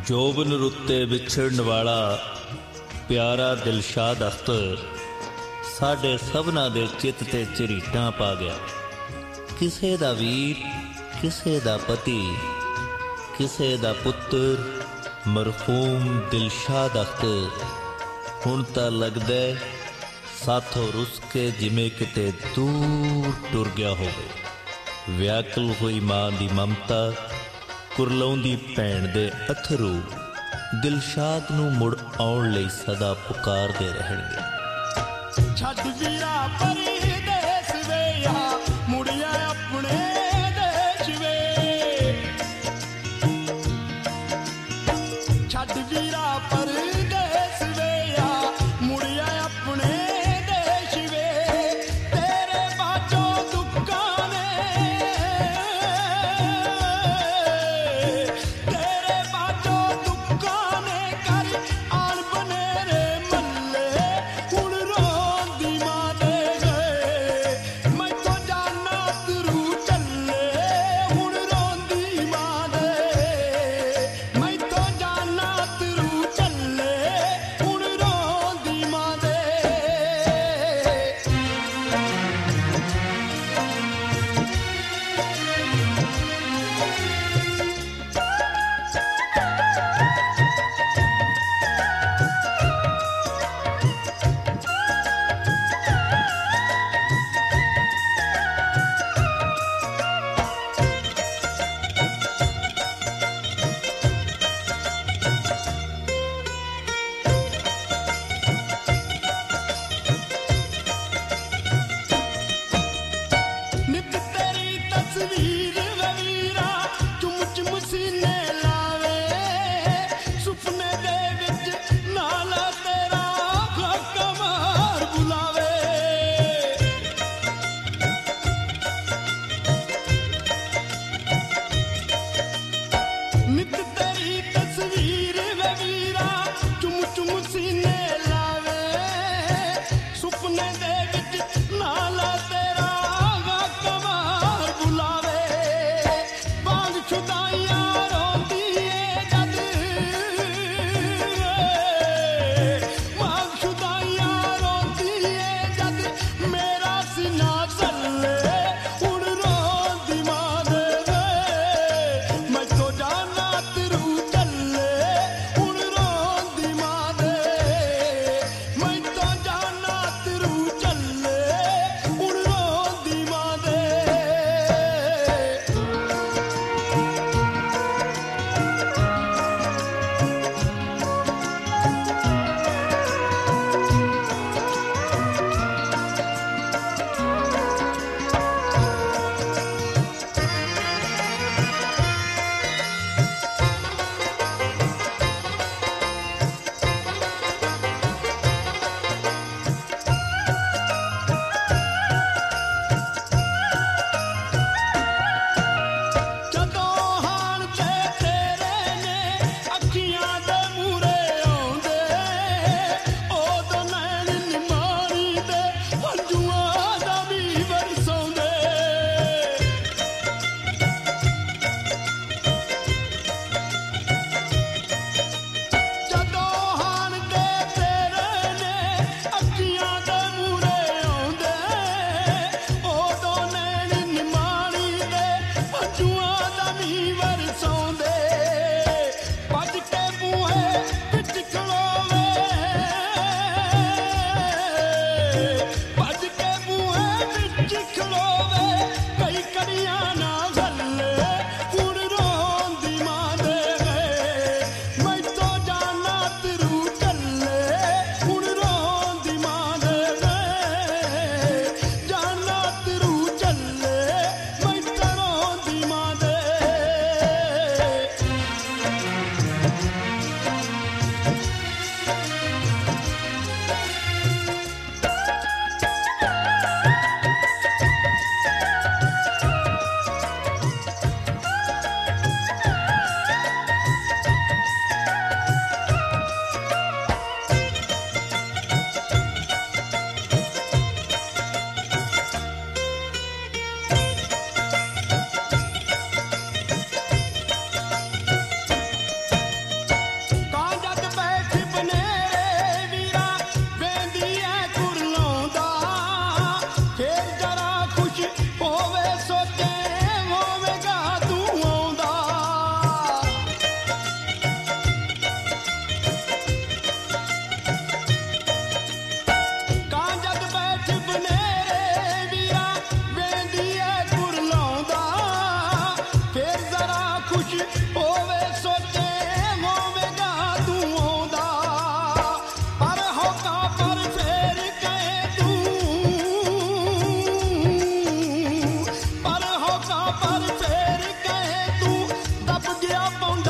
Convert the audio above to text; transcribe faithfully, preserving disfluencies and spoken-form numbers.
ਜੋਬਨ ਰੁੱਤੇ ਵਿਛੜਨ ਵਾਲਾ ਪਿਆਰਾ ਦਿਲਸ਼ਾਦ ਅਖਤਰ ਸਾਡੇ ਸਭਨਾਂ ਦੇ ਚਿੱਤ ਤੇ ਝਰੀਟਾਂ ਪਾ ਗਿਆ। ਕਿਸੇ ਦਾ ਵੀਰ, ਕਿਸੇ ਦਾ ਪਤੀ, ਕਿਸੇ ਦਾ ਪੁੱਤਰ ਮਰਹੂਮ ਦਿਲਸ਼ਾਦ ਅਖਤਰ ਹੁਣ ਤਾਂ ਲੱਗਦਾ ਸਾਥੋਂ ਰੁੱਸ ਕੇ ਜਿਵੇਂ ਕਿਤੇ ਦੂਰ ਟੁਰ ਗਿਆ ਹੋਵੇ। ਵਿਆਕੁਲ ਹੋਈ ਮਾਂ ਦੀ ਮਮਤਾ, ਕੁਰਲਾਉਂਦੀ ਭੈਣ ਦੇ ਅਥਰੂ ਦਿਲਸ਼ਾਦ ਨੂੰ ਮੁੜ ਆਉਣ ਲਈ ਸਦਾ ਪੁਕਾਰਦੇ ਰਹਿਣਗੇ। ਛੱਡ ਵੀਰਾ ਪਰਦੇਸ ਵੇ ਆ ਮੁੜਿਆ ਆਪਣੇ ਦੇਸ਼ ਵੇ, ਛੱਡ ਵੀਰਾ ਪਰਦੇਸ ਵੇ ਆ ਮੁੜਿਆ ਆਪਣੇ ਦੇਸ਼ ਵੇ। ਤੇਰੇ ਬਾਝੋਂ ਦੁੱਖਾਂ ਨੇ, ਤੇਰੇ ਬਾਝੋਂ ਦੁੱਖਾਂ ਨੇ ਕਰ ਆਣ ਬਨੇਰੇ ਮੱਲੇ, ਹੁਣ ਰੋਂਦੀ ਮਾਂ ਦੇ ਗਏ ਮੈਥੋਂ ਜਾਨਾ ਤਰੂ ਚੱਲੇ, ਹੁਣ ਰੋਂਦੀ ਮਾਂ ਦੇ ਮੈਥੋਂ ਜਾਨਾ ਤਰੂ ਚੱਲੇ, ਹੁਣ ਰੋਂਦੀ ਮਾਂ ਦੇ। ਨਿੱਤ ਤੇਰੀ ਤਸਵੀਰ ਵੇ ਵੀਰਾ ਚੁੰਮ ਚੁੰਮ ਸੀਨੇ ਲਾਵੇ, ਸੁਪਨੇ ਦੇ ਵਿੱਚ ਨਾਲ ਤੇਰਾ ਖਾਕਾ ਮਾਰ ਬੁਲਾਵੇ। ਨਿੱਤ ਤੇਰੀ ਤਸਵੀਰ ਵੇ ਵੀਰਾ ਚੁੰਮ ਚੁੰਮ ਸੀਨੇ ਲਾਵੇ, ਸੁਪਨੇ ਦੇ ਵਿੱਚ ਨਾਲ ਤੇਰਾ ਖਾਕਾ ਮਾਰ ਬੁਲਾਵੇ। ਬਾਂਗ ਛੁਦਾਈਆਂ ਰੋਂਦੀ ਏ ਜਦ, ਬਾਂਗ ਛੁਦਾਈਆਂ ਰੋਂਦੀ ਏ ਜਦ ਮੇਰਾ ਸੀਨਾ ਚੱਲੇ, ਹੁਣ ਰੋਂਦੀ ਮਾਂ ਦੇ ਵੇ ਮੈਥੋਂ ਜਾਨਾ ਪਾਉਂਦੀ